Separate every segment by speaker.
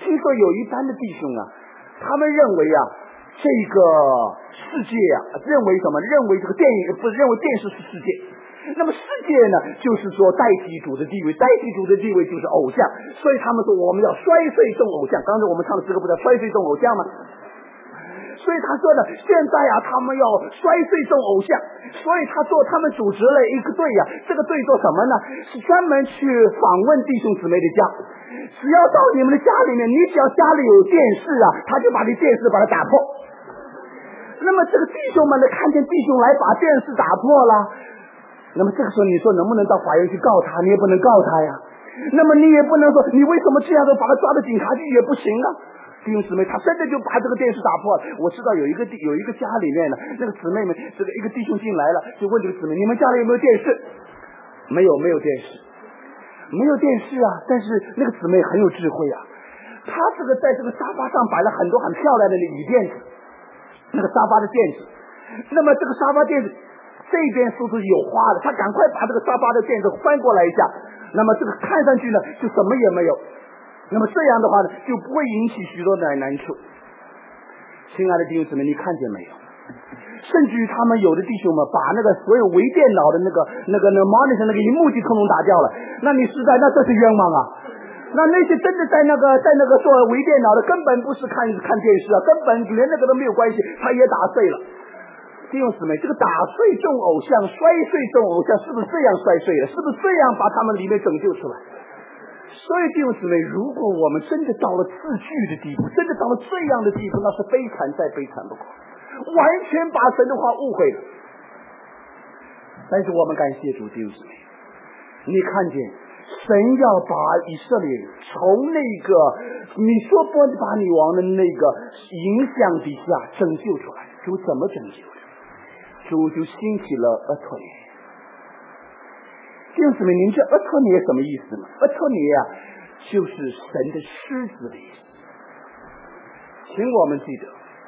Speaker 1: 听说有一般的弟兄啊，他们认为啊，这个世界啊，认为什么？认为这个电影不是认为电视是世界。那么世界呢，就是说代替主的地位，代替主的地位就是偶像，所以他们说我们要摔碎众偶像。刚才我们唱的诗歌不叫摔碎众偶像吗？所以他说呢，现在啊，他们要摔碎众偶像，所以他们组织了一个队啊，这个队做什么呢？是专门去访问弟兄姊妹的家，只要到你们的家里面，你只要家里有电视啊，他就把这电视把它打破。那么这个弟兄们呢，看见弟兄来把电视打破了，那么这个时候你说能不能到法院去告他？你也不能告他呀。那么你也不能说你为什么这样的把他抓到警察局也不行啊。弟兄姊妹，他真的就把这个电视打破了。我知道有一个家里面呢，那个姊妹们，这个一个弟兄进来了，就问这个姊妹：你们家里有没有电视？没有电视，没有电视啊。但是那个姊妹很有智慧啊，她这个在这个沙发上摆了很多很漂亮的椅垫子，那个沙发的垫子。那么这个沙发垫子这边是不是有花的？她赶快把这个沙发的垫子翻过来一下，那么这个看上去呢，就什么也没有。那么这样的话呢，就不会引起许多的难处。亲爱的弟兄姊妹，你看见没有？甚至于他们有的弟兄们把那个所有微电脑的那个 monitor 那个荧幕就通通打掉了，那你实在那这是冤枉啊！那些真的在那个做微电脑的根本不是看电视啊，根本连那个都没有关系，他也打碎了。弟兄姊妹，这个打碎众偶像、摔碎众偶像，是不是这样摔碎的？是不是这样把他们里面拯救出来？所以弟兄姊妹，如果我们真的到了自拒的地步，真的到了这样的地步，那是悲惨再悲惨不过，完全把神的话误会了。但是我们感谢主，弟兄姊妹，你看见神要把以色列人从那个米索波大米王的那个影响底下拯救出来。主怎么拯救的？主就兴起了俄托尼。弟兄姊妹，您知道俄托尼什么意思吗？俄托尼啊，就是神的狮子的意思。请我们记得，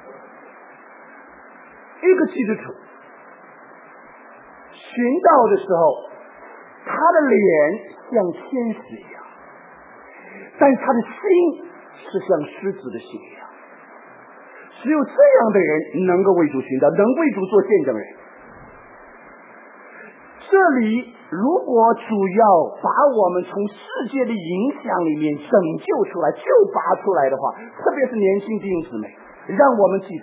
Speaker 1: 一个基督徒寻道的时候，他的脸像天使一样，但他的心是像狮子的心一样。只有这样的人能够为主寻道，能为主做见证人。这里如果主要把我们从世界的影响里面拯救出来、救拔出来的话，特别是年轻弟兄姊妹，让我们记得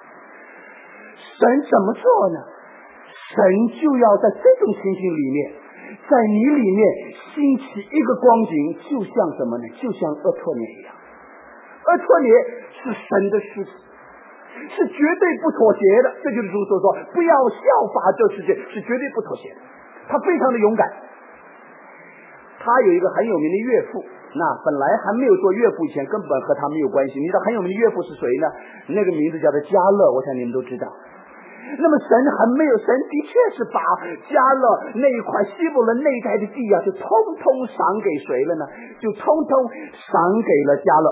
Speaker 1: 神怎么做呢？神就要在这种情形里面，在你里面兴起一个光景，就像什么呢？就像俄托尼一样。俄托尼是神的狮子，是绝对不妥协的。这就是主所说不要效法这世界，是绝对不妥协的。他非常的勇敢。他有一个很有名的岳父，那本来还没有做岳父以前根本和他没有关系。你知道很有名的岳父是谁呢？那个名字叫做迦勒，我想你们都知道。那么神的确是把迦勒那一块希伯伦那一带的地啊，就通通赏给谁了呢？就通通赏给了迦勒。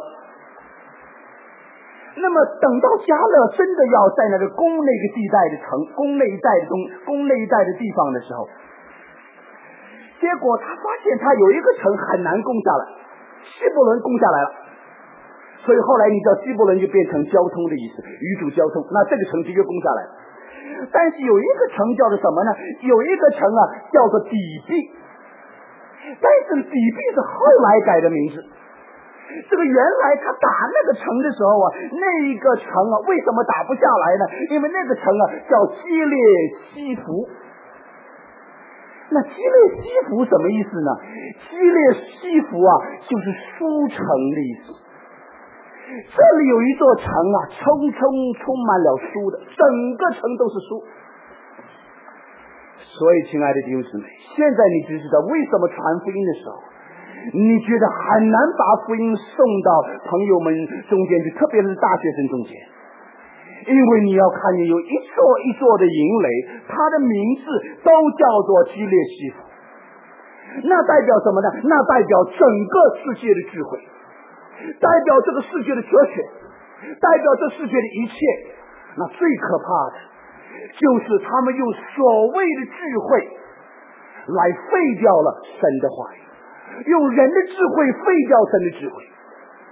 Speaker 1: 那么等到迦勒真的要在那个攻那个地带的城，攻那一带的地方的时候，结果他发现他有一个城很难攻下来，希伯伦攻下来了。所以后来你知道希伯伦就变成交通的意思，与主交通，那这个城就又攻下来了。但是有一个城叫做什么呢？有一个城啊叫做底壁，但是底壁是后来改的名字。这个原来他打那个城的时候啊，那一个城啊为什么打不下来呢？因为那个城啊叫基列西弗。那基列西弗什么意思呢？基列西弗啊就是书城的意思。这里有一座城啊，充满了书的，整个城都是书。所以亲爱的弟兄姊妹，现在你就知道为什么传福音的时候你觉得很难把福音送到朋友们中间去，特别是大学生中间，因为你要看见有一座一座的营垒，它的名字都叫做基列西弗。那代表什么呢？那代表整个世界的智慧，代表这个世界的哲学，代表这世界的一切。那最可怕的就是他们用所谓的智慧来废掉了神的话语，用人的智慧废掉神的智慧。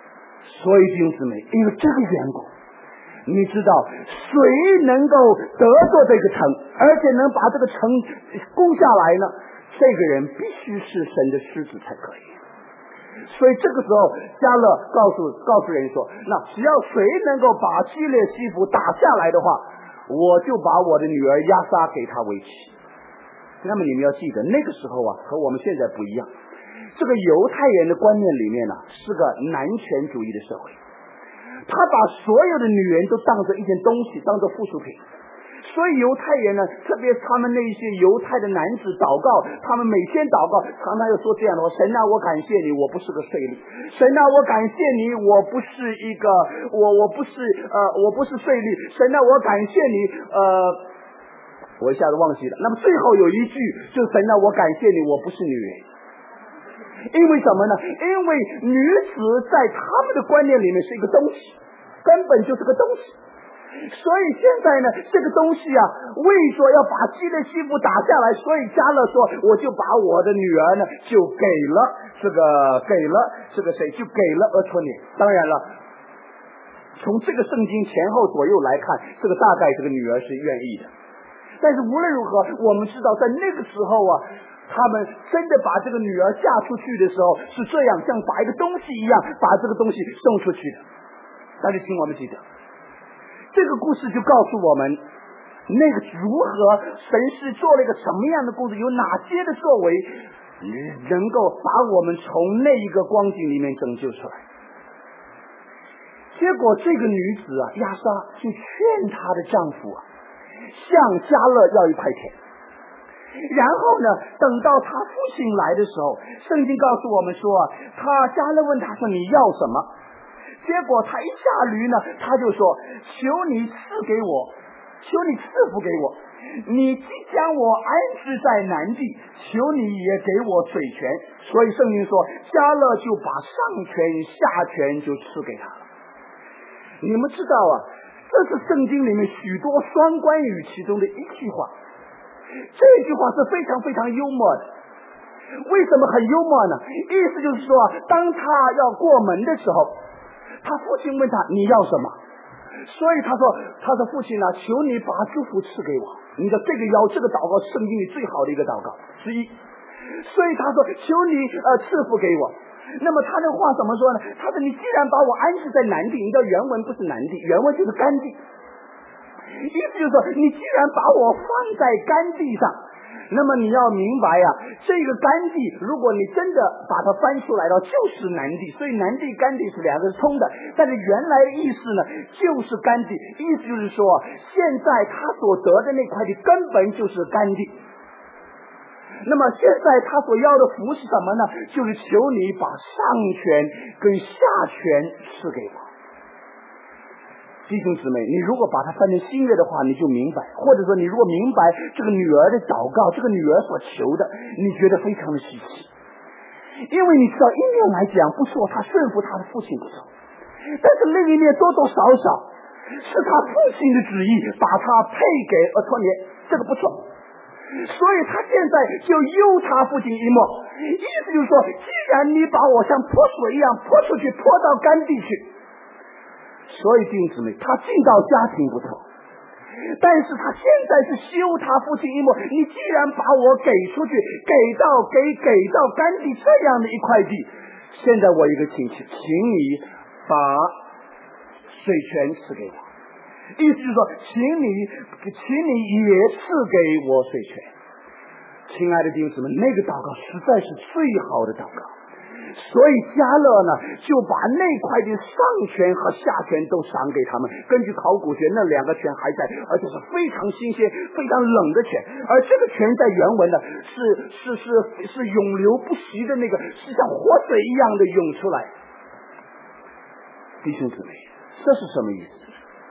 Speaker 1: 所以弟兄姊妹，因为这个缘故，你知道谁能够得着这个城，而且能把这个城攻下来呢？这个人必须是神的狮子才可以。所以这个时候迦勒告诉人说，那只要谁能够把基列西弗打下来的话，我就把我的女儿押撒给他为妻。那么你们要记得，那个时候啊，和我们现在不一样。这个犹太人的观念里面呢，是个男权主义的社会，他把所有的女人都当作一件东西，当作附属品。所以犹太人呢，特别他们那些犹太的男子祷告，他们每天祷告常常要说这样的话：神啊，我感谢你，我不是个税吏；神啊，我感谢你，我不是一个我不是税吏；神啊，我感谢你我一下子忘记了。那么最后有一句就是神啊，我感谢你，我不是女人。因为什么呢？因为女子在他们的观念里面是一个东西，根本就是个东西。所以现在呢，这个东西啊，为说要把基列西弗打下来，所以迦勒说，我就把我的女儿呢，就给了这个谁，就给了俄托涅。当然了，从这个圣经前后左右来看，这个大概这个女儿是愿意的。但是无论如何，我们知道在那个时候啊，他们真的把这个女儿嫁出去的时候是这样，像把一个东西一样把这个东西送出去的。但是请我们记得，这个故事就告诉我们，那个如何神是做了一个什么样的工作，有哪些的作为能够把我们从那一个光景里面拯救出来。结果这个女子啊，亚莎就劝她的丈夫啊，向迦勒要一块田。然后呢，等到他父亲来的时候，圣经告诉我们说，迦勒问他说，你要什么？结果他一下驴呢，他就说，求你赐给我，求你赐福给我，你既将我安置在南地，求你也给我水泉。所以圣经说，迦勒就把上泉下泉就赐给他了。你们知道啊，这是圣经里面许多双关语其中的一句话。这句话是非常非常幽默的。为什么很幽默呢？意思就是说，当他要过门的时候，他父亲问他你要什么，所以他说父亲啊，求你把祝福赐给我。你的这个祷告是圣经里最好的一个祷告之一。所以他说求你赐福给我。那么他这个话怎么说呢？他说你既然把我安置在南地，你知道原文不是南地，原文就是干地。意思就是说，你既然把我放在干地上，那么你要明白啊，这个干地如果你真的把它翻出来了，就是南地。所以南地干地是两个是通的，但是原来的意思呢，就是干地。意思就是说，现在他所得的那块地根本就是干地。那么现在他所要的福是什么呢？就是求你把上权跟下权赐给我。弟兄姊妹，你如果把它翻成新约的话，你就明白，或者说你如果明白这个女儿的祷告，这个女儿所求的，你觉得非常的稀奇。因为你知道，一面来讲不错，他顺服他的父亲不错，但是另一面多多少少是他父亲的旨意把他配给俄托涅，这个不错。所以他现在就忧他父亲一默，意思就是说，既然你把我像泼水一样泼出去，泼到干地去，所以弟兄姊妹，他进到家庭不错，但是他现在是休他父亲一默。你既然把我给出去，给到干地这样的一块地，现在我有一个请求，请你把水泉赐给我。意思就是说，请你也赐给我水泉。亲爱的弟兄姊妹，那个祷告实在是最好的祷告。所以迦勒呢，就把那块的上泉和下泉都赏给他们。根据考古学，那两个泉还在，而且是非常新鲜、非常冷的泉。而这个泉在原文呢，是永流不息的那个，是像活水一样的涌出来。弟兄姊妹，这是什么意思？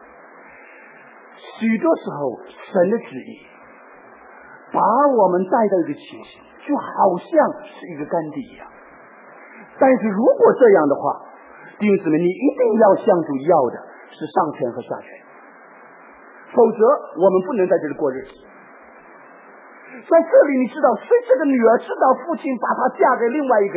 Speaker 1: 许多时候，神的旨意把我们带到一个情形，就好像是一个干地一样。但是如果这样的话，弟兄姊妹，你一定要向主要的是上权和下权，否则我们不能在这里过日子。在这里你知道，所以这个女儿知道父亲把她嫁给另外一个人，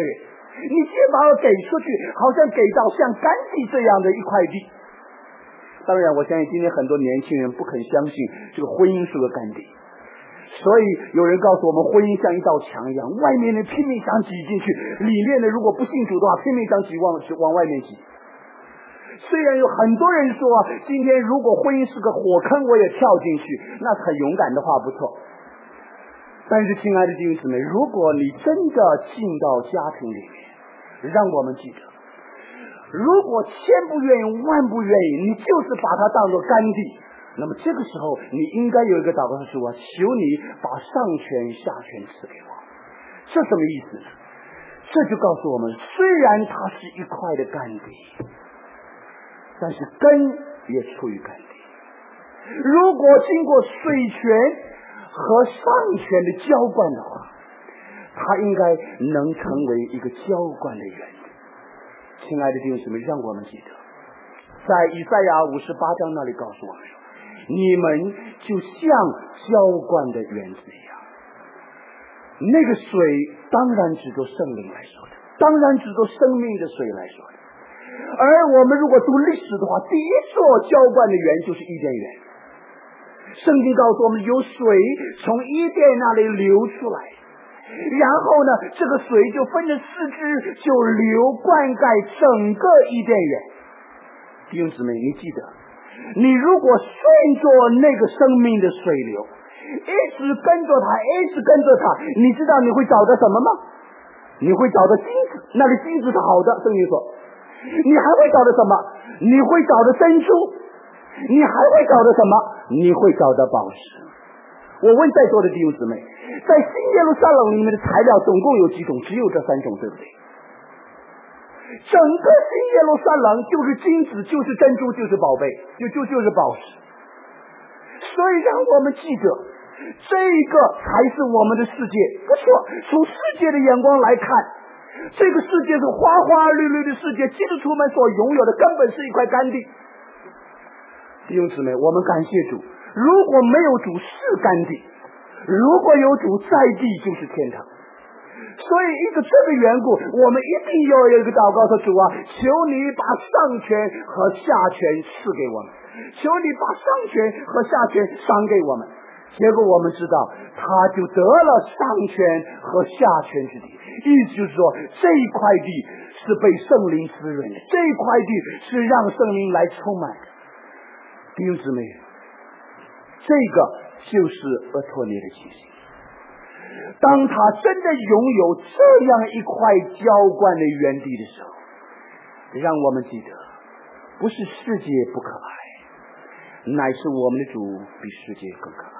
Speaker 1: 你先把我给出去，好像给到像甘地这样的一块地。当然我相信今天很多年轻人不肯相信这个婚姻是个甘地，所以有人告诉我们，婚姻像一道墙一样，外面的拼命想挤进去，里面的如果不信主的话，拼命想挤往外面挤。虽然有很多人说今天如果婚姻是个火坑我也跳进去，那是很勇敢的话，不错。但是亲爱的弟兄姊妹，如果你真的进到家庭里面，让我们记得，如果千不愿意万不愿意，你就是把它当作甘地，那么这个时候你应该有一个祷告说，求你把上权下权赐给我。这什么意思呢？这就告诉我们，虽然它是一块的甘地，但是根也出于甘地。如果经过水泉和上泉的浇灌的话，它应该能成为一个浇灌的园子。亲爱的弟兄姊妹，让我们记得，在以赛亚58章那里告诉我们说，你们就像浇灌的园子一样。那个水当然指着圣灵来说的，当然指着生命的水来说的。而我们如果读历史的话，第一座浇灌的园就是伊甸园。圣经告诉我们，有水从伊甸那里流出来，然后呢，这个水就分着四支，就流灌溉整个伊甸园。弟兄姊妹，你记得，你如果顺着那个生命的水流，一直跟着它，一直跟着它，你知道你会找到什么吗？你会找到金子，那个金子是好的，圣经说。你还会找到什么？你会找到珍珠，你还会找到什么？你会找到宝石。我问在座的弟兄姊妹，在新耶路撒冷里面的材料总共有几种？只有这3种，对不对？整个新耶路撒冷就是金子，就是珍珠，就是宝贝，就是宝石。所以让我们记得，这个才是我们的世界。不错，从世界的眼光来看，这个世界是花花绿绿的世界，基督徒们所拥有的根本是一块甘地。弟兄姊妹，我们感谢主，如果没有主是甘地，如果有主在地就是天堂。所以因着这个缘故，我们一定要有一个祷告说，主啊，求你把上权和下权赐给我们，求你把上权和下权赏给我们。结果我们知道，他就得了上权和下权之地，意思就是说，这一块地是被圣灵滋润的，这一块地是让圣灵来充满的。弟兄姊妹，这个就是俄托涅的情形。当他真的拥有这样一块浇灌的园地的时候，让我们记得，不是世界不可爱，乃是我们的主比世界更可爱。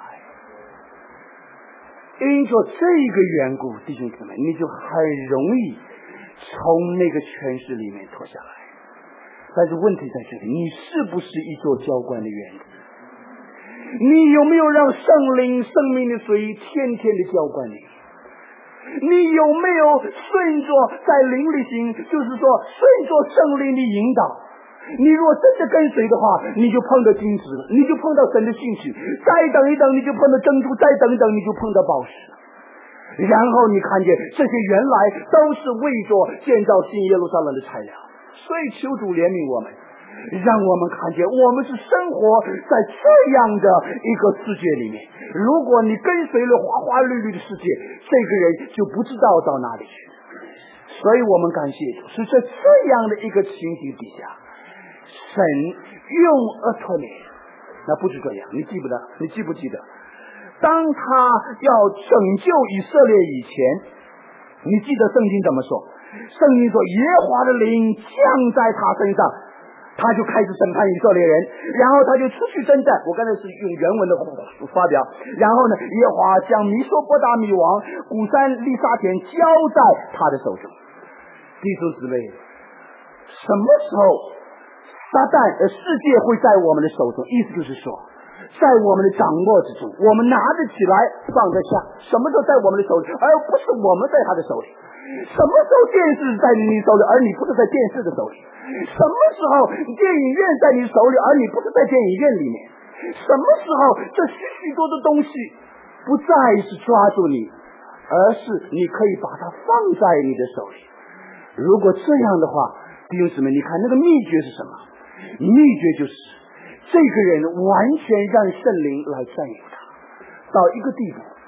Speaker 1: 因着这个缘故，弟兄姊妹，你就很容易从那个权势里面脱下来。但是问题在这里，你是不是一座浇灌的园子？你有没有让圣灵生命的水天天的浇灌你？你有没有顺着在灵里行，就是说顺着圣灵的引导？你如果真的跟随的话，你就碰到金子了，你就碰到神的兴趣，再等一等你就碰到珍珠，再等一等你就碰到宝石。然后你看见这些原来都是为着建造新耶路撒冷的材料。所以求主怜悯我们，让我们看见我们是生活在这样的一个世界里面。如果你跟随了花花绿绿的世界，这个人就不知道到哪里去。所以我们感谢主，是在这样的一个情形底下，神用俄托涅。那不是这样，你记不记得，当他要拯救以色列以前，你记得圣经怎么说？圣经说，耶和华的灵降在他身上，他就开始审判以色列人，然后他就出去征战。我刚才是用原文的发表。然后呢，耶和华将弥索波达米王古山利沙田交在他的手中。弟兄姊妹，什么时候世界会在我们的手中？意思就是说，在我们的掌握之中，我们拿得起来放得下。什么时候在我们的手里，而不是我们在他的手里？什么时候电视在你手里，而你不是在电视的手里？什么时候电影院在你手里，而你不是在电影院里面？什么时候这许许多的东西不再是抓住你，而是你可以把它放在你的手里？ 如果这样的话，弟兄姊妹，你看那个秘诀是什么？秘诀就是这个人完全让圣灵来占有他，到一个地步，